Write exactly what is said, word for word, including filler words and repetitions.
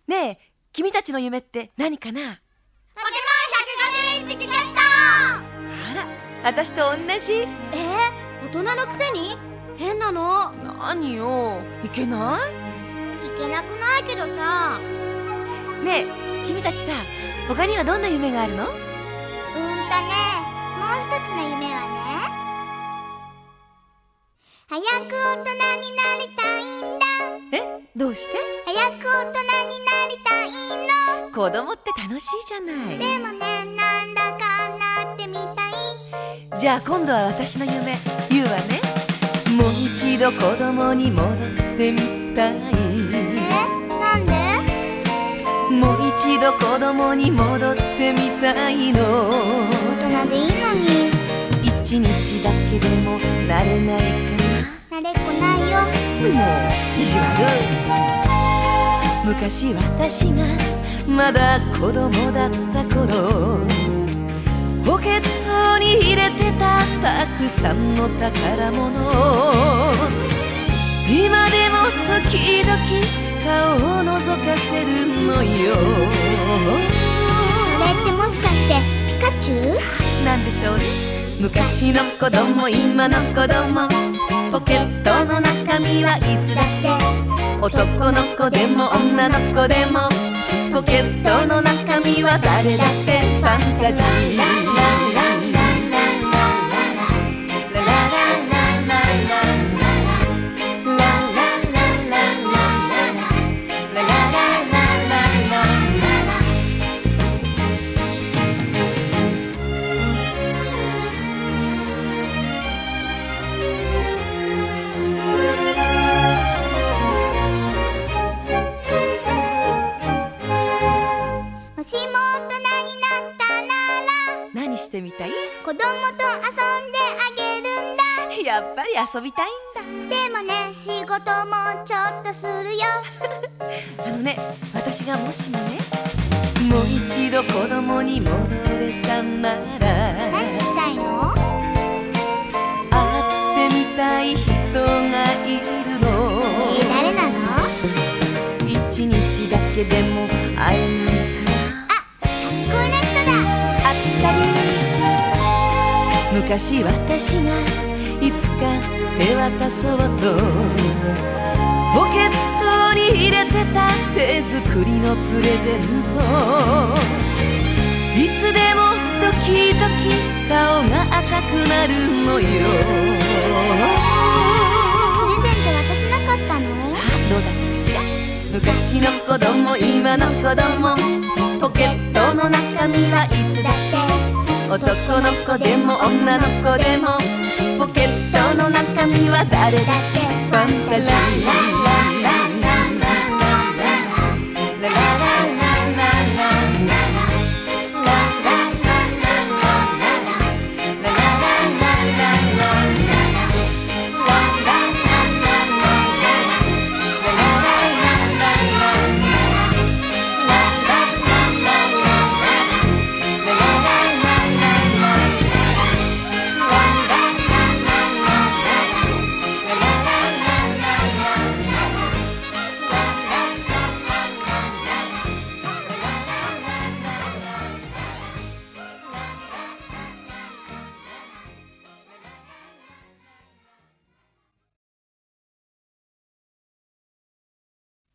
ねえ、君たちの夢って何かな？ ポケモンひゃくごじゅういっぴきゲット。 あら、私と同じ。 えー、大人のくせに変なの。 何よ、いけない？ いけなくないけどさ。 ねえ、君たちさ、他にはどんな夢があるの？ うんとね、もう一つの夢はね、早く大人になりたいんだ。 え、どうして？ 早く大人になりたいの。 子供って楽しいじゃない。 でもね、なんだかなってみたい。 じゃあ今度は私の夢言うわね。もう一度子供に戻ってみたい。 え、なんで？ もう一度子供に戻ってみたいの。 大人でいいのに。 一日だけでも慣れないかなれっこないよ。 な。もう意地悪。昔私がまだ子供だった頃、ポケットに入れてたたくさんの宝物、今でも時々顔を覗かせるのよ。 それってもしかしてピカチュウ？ なんでしょうね。昔の子供、今の子供、ポケットの中身はいつだって、男の子でも女の子でも、ポケットの中身は誰だってファンタジー。 もしも大人になったなら何してみたい？ 子供と遊んであげるんだ。 やっぱり遊びたいんだ。 でもね、仕事もちょっとするよ。 あのね、私がもしもね、もう一度子供に戻れたなら、 何したいの？ 会ってみたい人がいるの。 えー、誰なの？ 一日だけでも会えないかな。 初恋の人だ。 あったり。昔私がいつか手渡そうとポケットに入れてた手作りのプレゼント、いつでもドキドキ顔が赤くなるのよ。 プレゼント渡せなかったの？ さあどうだったかしら。昔の子供、今の子供、ポケットの中身はいつだって、男の子でも女の子でも、ポケットの中身は誰だってファンタジー。